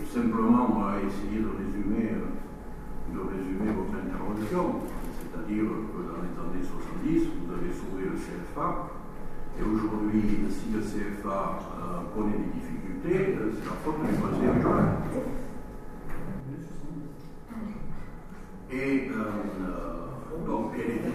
simplement essayer de résumer votre intervention, c'est-à-dire que dans les années 70, vous avez sauvé le CFA, et aujourd'hui, si le CFA connaît des difficultés, c'est la faute du Conseil régional. Et donc,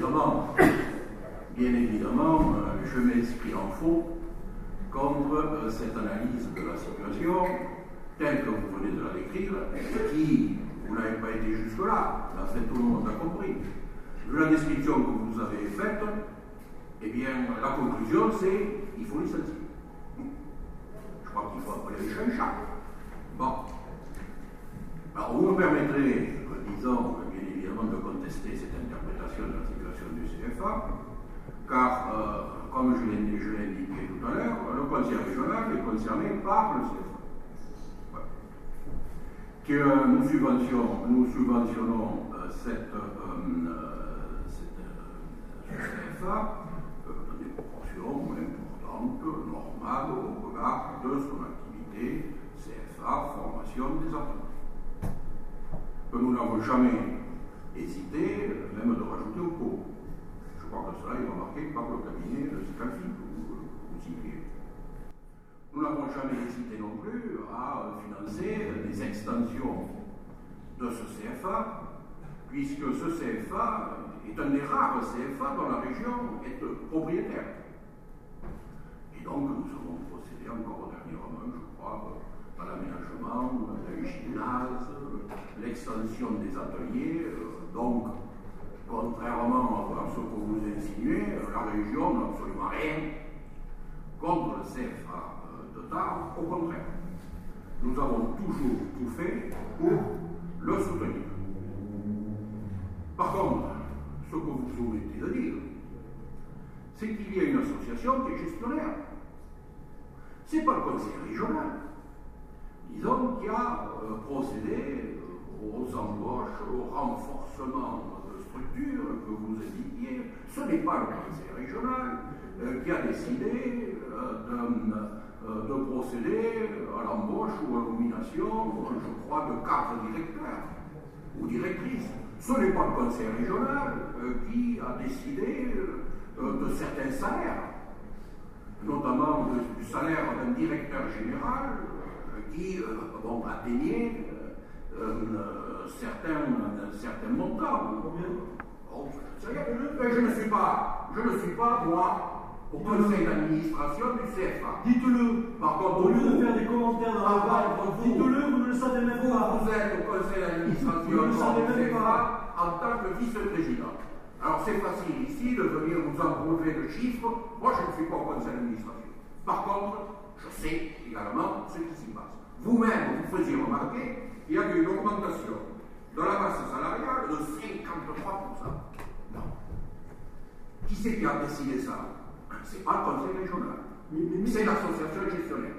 bien évidemment, je m'inscris en faux contre cette analyse de la situation telle que vous venez de la décrire, qui, vous n'avez pas été jusque-là, là, tout le monde a compris. Vu la description que vous avez faite, eh bien, la conclusion, c'est qu'il faut licencier. Je crois qu'il faut appeler les chats un chat. Bon. Alors, vous me permettrez, disons, bien évidemment, de contester cette interprétation de la situation du CFA, car, comme je l'ai indiqué tout à l'heure, le Conseil régional est concerné par le CFA. Voilà. Que nous subventionnons cette CFA dans des proportions importantes, normales, au regard de son activité CFA, formation des apprenants. Que nous n'avons jamais hésité, même de rajouter au pot. Je crois que cela est remarqué par le cabinet de Scalfi que vous citiez. Nous n'avons jamais hésité non plus à financer des extensions de ce CFA, puisque ce CFA est un des rares CFA dont la région est propriétaire. Et donc nous avons procédé encore dernièrement, je crois, à l'aménagement d'un gymnase, l'extension des ateliers. Donc, contrairement à ce que vous insinuez, la région n'a absolument rien contre le CFA de Tarbes, au contraire. Nous avons toujours tout fait pour le soutenir. Par contre, ce que vous omettez de dire, c'est qu'il y a une association qui est gestionnaire. Ce n'est pas le conseil régional, disons, qui a procédé aux embauches, au renforcement de structures que vous indiquiez. Ce n'est pas le conseil régional qui a décidé de procéder à l'embauche ou à la nomination, je crois, de 4 directeurs ou directrices. Ce n'est pas le conseil régional qui a décidé de certains salaires, notamment du salaire d'un directeur général qui atteignait certains montants. Je ne suis pas, moi, au conseil d'administration du CFA. Dites-le. Par contre, au lieu de faire des commentaires dans la barre, dites-le, vous ne le savez même pas. Vous êtes au conseil d'administration du CFA en tant que vice-président. Alors c'est facile ici de venir vous embrouiller de chiffres. Moi, je ne suis pas au conseil d'administration. Par contre, je sais également ce qui s'y passe. Vous-même, vous faisiez remarquer qu'il y a eu une augmentation de la masse salariale de 53%. Non. Qui c'est qui a décidé ça? C'est pas le conseil régional. C'est l'association gestionnaire.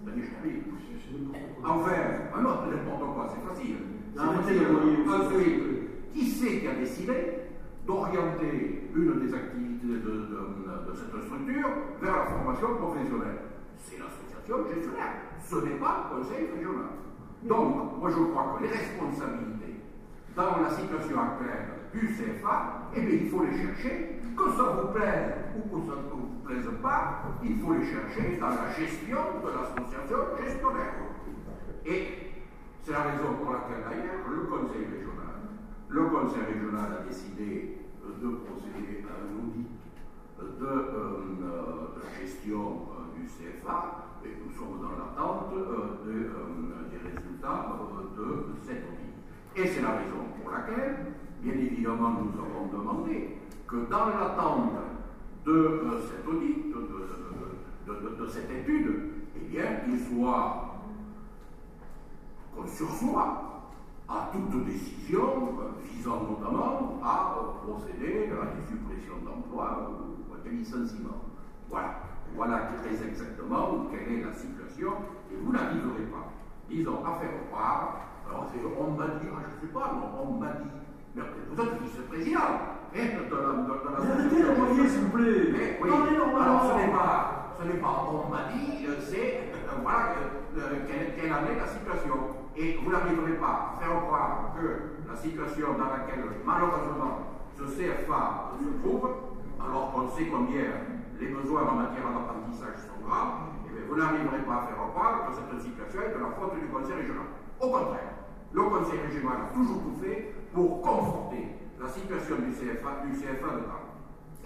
Enfin, n'importe quoi, c'est facile. Ensuite, qui c'est qui a décidé d'orienter une des activités de cette structure vers la formation professionnelle? C'est l'association gestionnaire. Ce n'est pas le conseil régional. Donc, moi je crois que les responsabilités dans la situation actuelle du CFA, eh bien, il faut les chercher, que ça vous plaise ou que ça ne vous plaise pas, il faut les chercher dans la gestion de l'association gestionnaire. Et c'est la raison pour laquelle d'ailleurs le conseil régional a décidé de procéder à un audit de gestion du CFA, et nous sommes dans l'attente des résultats de cet audit. Et c'est la raison pour laquelle, bien évidemment, nous avons demandé que dans l'attente de cet audit, de cette étude, eh bien, qu'on sursoit à toute décision visant notamment à procéder à des suppressions d'emplois ou à des licenciements. Voilà très exactement quelle est la situation, et vous n'arriverez pas, disons, à faire croire. Alors, on m'a dit, je ne sais pas, on m'a dit, mais vous êtes vice-président de la arrêtez d'envoyer, s'il vous plaît. Oui. Alors, ce n'est pas on m'a dit, c'est voilà quelle en est la situation. Et vous n'arriverez pas à faire croire que la situation dans laquelle, malheureusement, ce CFA se trouve, alors qu'on sait combien les besoins en matière d'apprentissage sont grands, vous n'arriverez pas à faire croire que cette situation est de la faute du Conseil régional. Au contraire, le Conseil régional a toujours tout fait pour conforter la situation du CFA de Caen.